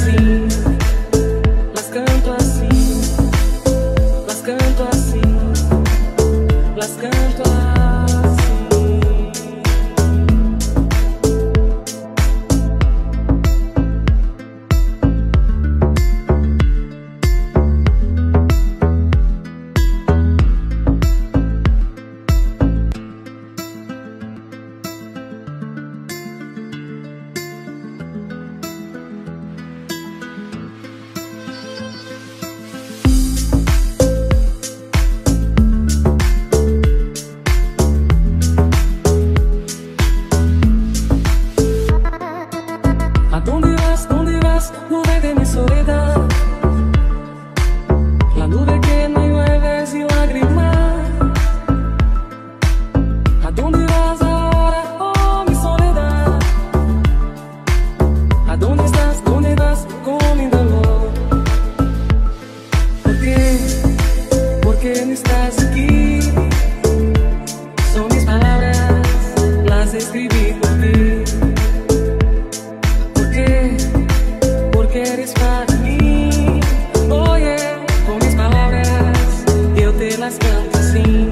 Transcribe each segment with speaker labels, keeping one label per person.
Speaker 1: así, las canto así, las canto así, las canto así. ¿Dónde vas, nube de mi soledad? La nube que no llueve sin lágrimas. ¿A dónde vas ahora, oh mi soledad? ¿A dónde estás, dónde vas con mi dolor? ¿Por qué? ¿Por qué no estás aquí? Son mis palabras, las escribí por ti. Porque eres para mí. Oye, con mis palabras yo te las canto así.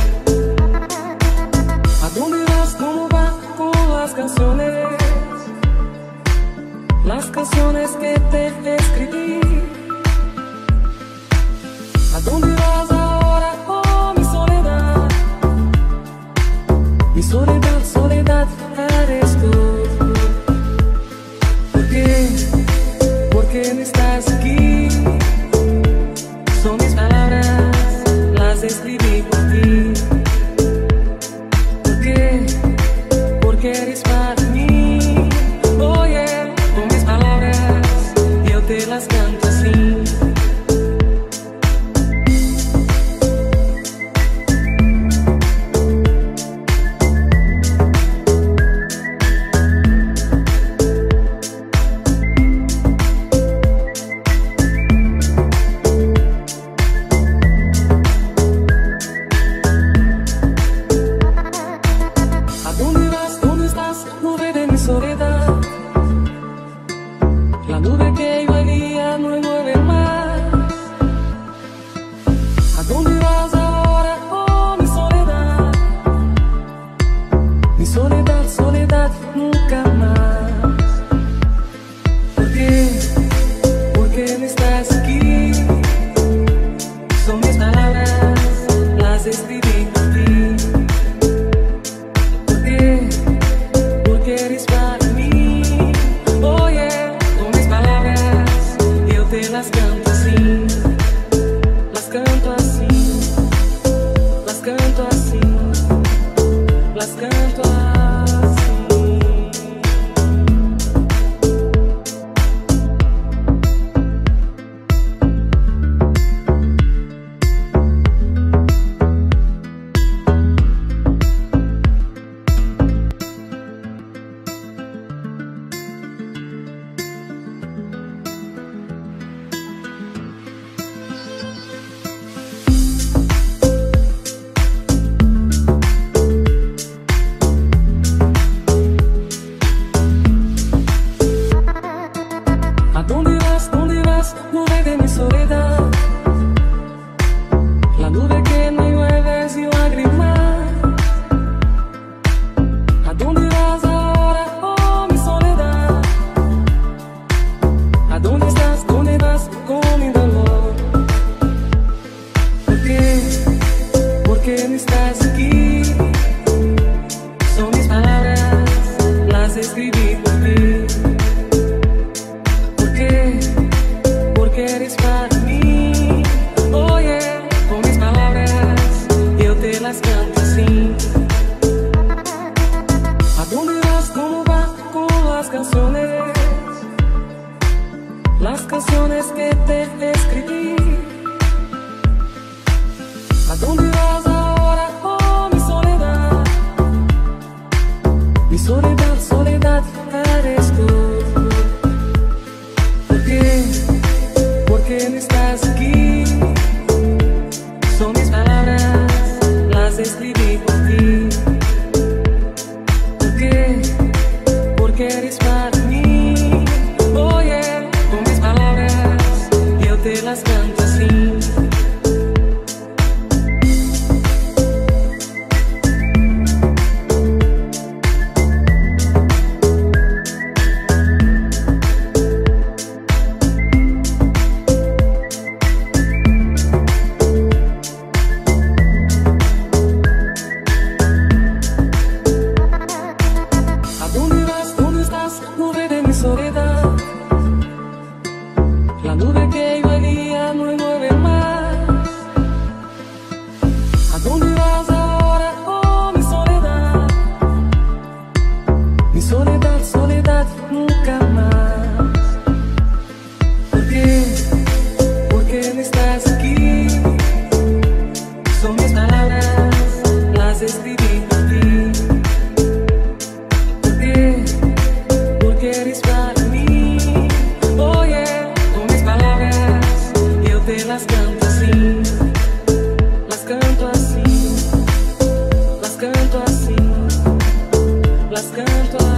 Speaker 1: ¿A dónde vas? ¿Cómo va con las canciones? Las canciones que te escribí. ¿A dónde vas ahora, oh mi soledad? Mi soledad, soledad eres tú. ¿Por qué no estás aquí? Son mis palabras, las escribí por ti. ¿Por qué? Porque eres para mí. Oye, con mis palabras yo te las canto así. Soledad, la nube que llovía no llueve más. ¿A dónde vas ahora, oh mi soledad? Mi soledad, soledad, nunca más. ¿Por qué? ¿Por qué no estás aquí? Son mis palabras, las escribí por ti. ¿Por qué? Porque eres para mí. Oye, con mis palabras yo te las canto así. Las canto así, las canto así, las canto así. ¿Dónde vas, nube de mi soledad? La nube que no llueve sin lágrimas. ¿A dónde vas ahora, oh mi soledad? ¿A dónde estás, dónde vas con mi dolor? ¿Por qué? ¿Por qué no estás aquí? Son mis palabras, las escribí por ti. Porque eres para mí. Oye, con mis palabras yo te las canto así. ¿A dónde vas? ¿Cómo va con las canciones? Las canciones que te escribí. ¿A dónde vas ahora, oh mi soledad? Mi soledad, soledad eres tú. ¿Por qué? ¿Por qué no estás aquí? Son mis palabras, las escribí por ti. ¿Por qué? Porque eres para mí. Oye, con La nube que iba al día no llueve más. ¿A dónde vas ahora, oh mi soledad? Mi soledad, soledad, nunca más. ¿Por qué? ¿Por qué no estás aquí? Son mis palabras, las escribí por ti. ¿Por qué? Porque eres para mí. Oye, con mis palabras yo te las canto así. Las canto así. Las canto así. Las canto así.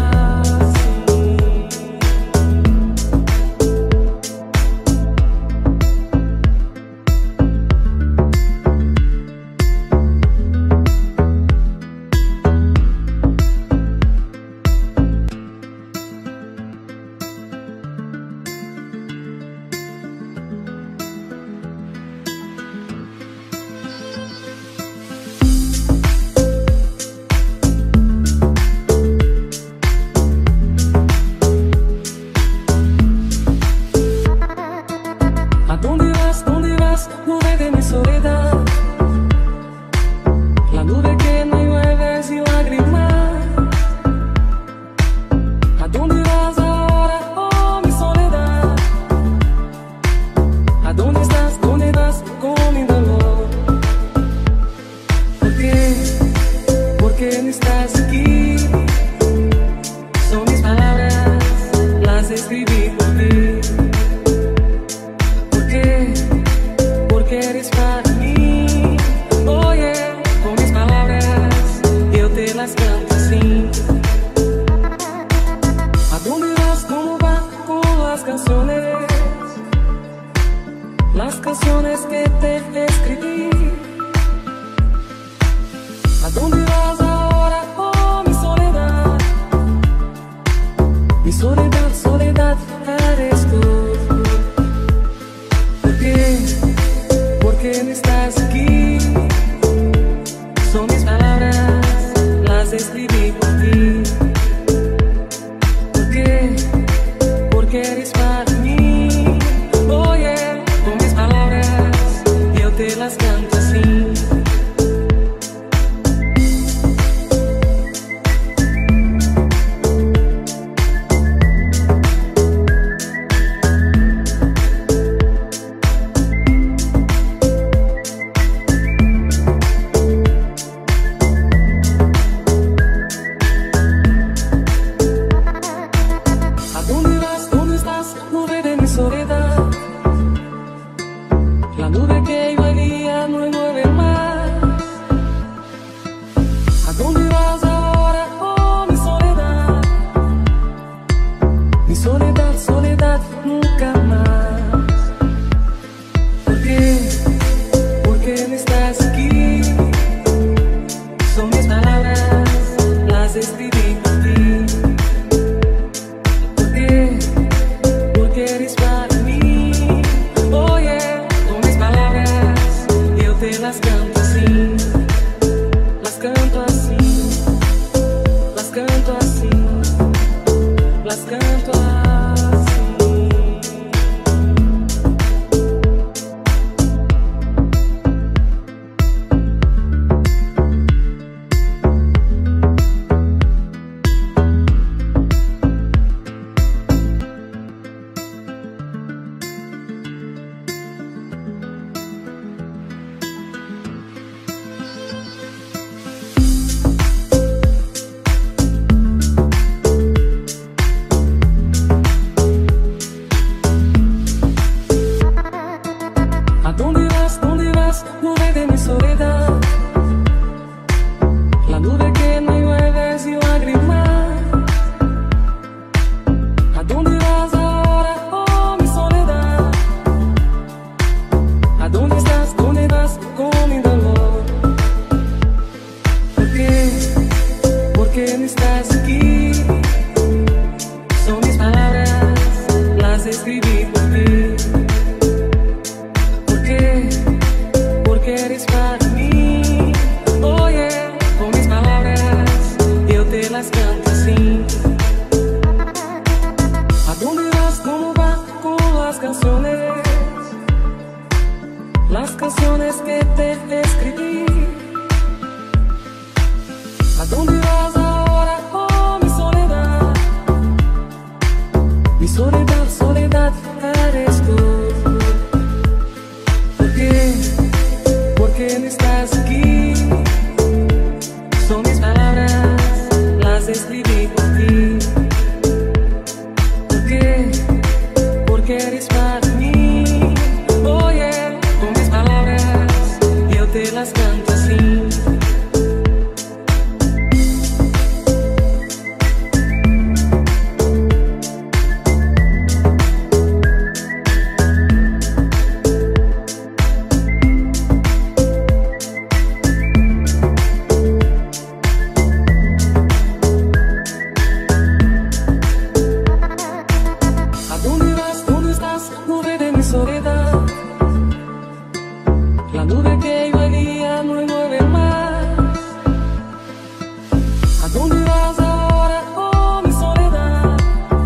Speaker 1: ¿Dónde vas, nube de mi soledad? La nube que no llueve sin lágrimas. ¿A dónde vas ahora, oh mi soledad? ¿A dónde estás, dónde vas con mi dolor? ¿Por qué? ¿Por qué no estás aquí? Son mis palabras, las escribí por ti. Porque eres para mí. Oye, con mis palabras yo te las canto así. ¿A dónde vas? ¿Cómo va con las canciones? Las canciones que te escribí. ¿A dónde vas ahora, oh mi soledad? Mi soledad, soledad, eres tú. ¿Por qué? ¿Por qué no estás aquí? Son mis palabras, las escribí por ti. ¿Por qué? Porque eres para mí. Oye, con mis palabras yo te las canto así. Soledad, la nube que iba al día no llueve más. ¿A dónde vas ahora, oh mi soledad? Mi soledad, soledad, nunca más. ¿Por qué? ¿Por qué no estás aquí? Son mis palabras, las escribí por ti. ¿Por qué? Porque eres para mí. Oye, con mis palabras yo te las canto así. Las canto así. Las canto así. Las canto así. ¿A dónde vas, nube de mi soledad? La nube que no llueve sin lágrimas. ¿A dónde vas ahora, oh mi soledad? ¿A dónde estás, dónde vas con mi dolor? ¿Por qué? ¿Por qué no estás aquí? Son mis palabras, las escribí por ti. Porque eres para mí. Oye, con mis palabras yo te las canto así. ¿A dónde vas? ¿Cómo va con las canciones? canciones que te escribí. ¿A dónde vas ahora, oh mi soledad? Mi soledad, soledad eres tú. ¿Por qué? ¿Por qué no estás aquí? Son mis palabras, las escribí por ti. ¿Por qué? Porque eres para mí. Oye, con mis palabras yo te las canto así. Soledad, la nube que iba guía no mueve más. ¿A dónde vas ahora, oh mi soledad?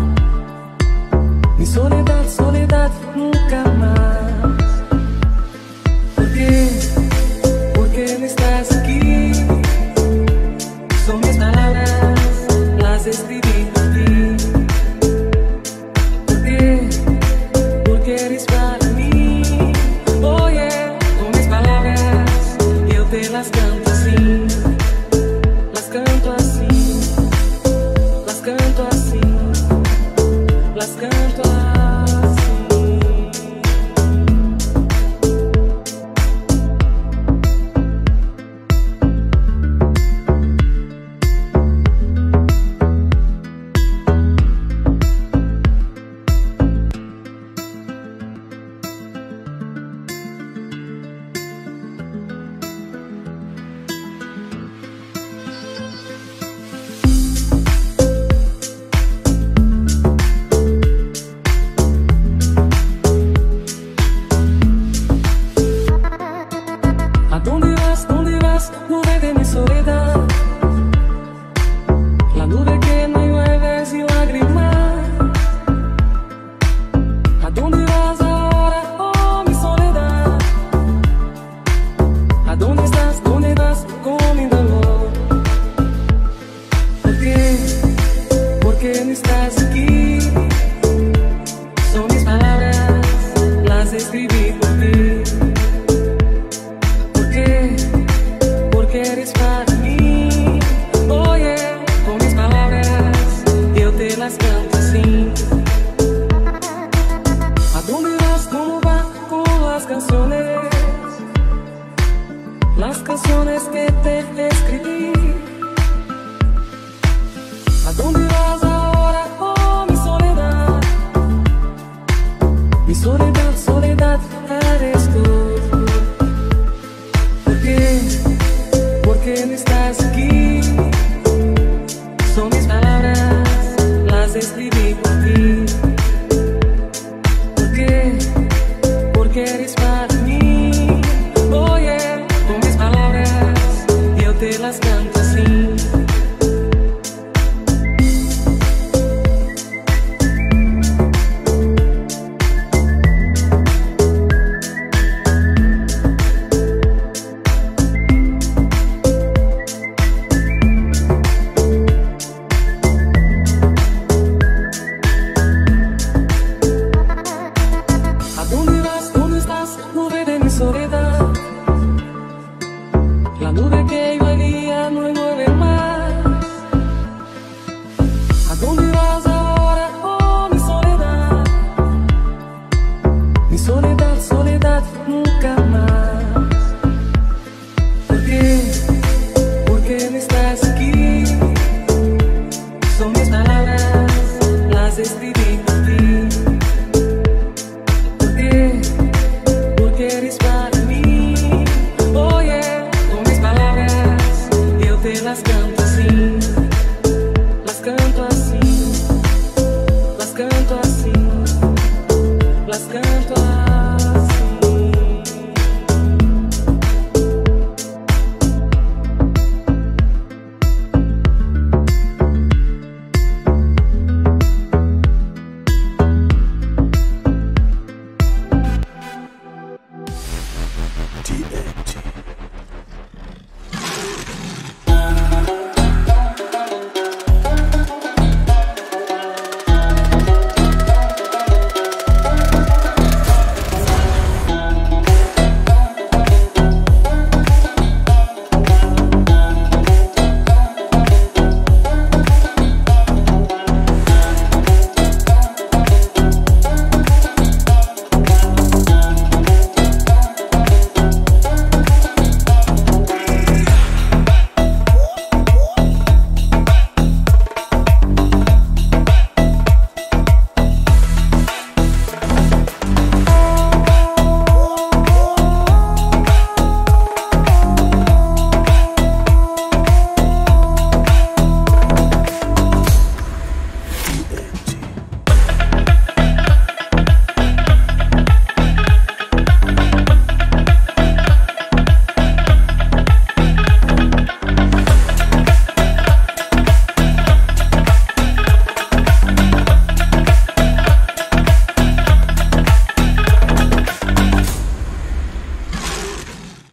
Speaker 1: Mi soledad, soledad, nunca más. ¿Por qué? ¿Por qué no estás aquí? Son mis palabras, las escribí por ti. ¿Por qué? Porque eres para mí. Oye, con mis palabras yo te las canto así. Las canto así. Las canto así. Las canto así. ¿Dónde vas, nube de mi soledad? La nube que no llueve sin lágrimas. ¿A dónde vas ahora, oh mi soledad? ¿A dónde estás, dónde vas con mi dolor? ¿Por qué? ¿Por qué no estás aquí? Son mis palabras, las escribí por ti. Porque eres para mí. Oye, con mis palabras yo te las canto así. ¿A dónde vas? ¿Cómo va con las canciones? Las canciones que te escribí. ¿A dónde vas ahora, oh mi soledad? Mi soledad, soledad eres tú. ¿Por qué? ¿Por qué no estás aquí? Son mis palabras, las escribí por ti. ¿Por qué? Porque eres para mí. Oye, con mis palabras yo te las canto así. Nube de mi soledad, la nube que iba guía no mueve más. ¿A dónde vas ahora, oh mi soledad? Mi soledad, soledad, nunca más. ¿Por qué? ¿Por qué no estás aquí? Son mis palabras, las escribí por ti. ¿Por qué? Porque eres para mí. Oye, con mis palabras yo te las canto así. Las canto así. Las canto así. Las canto así.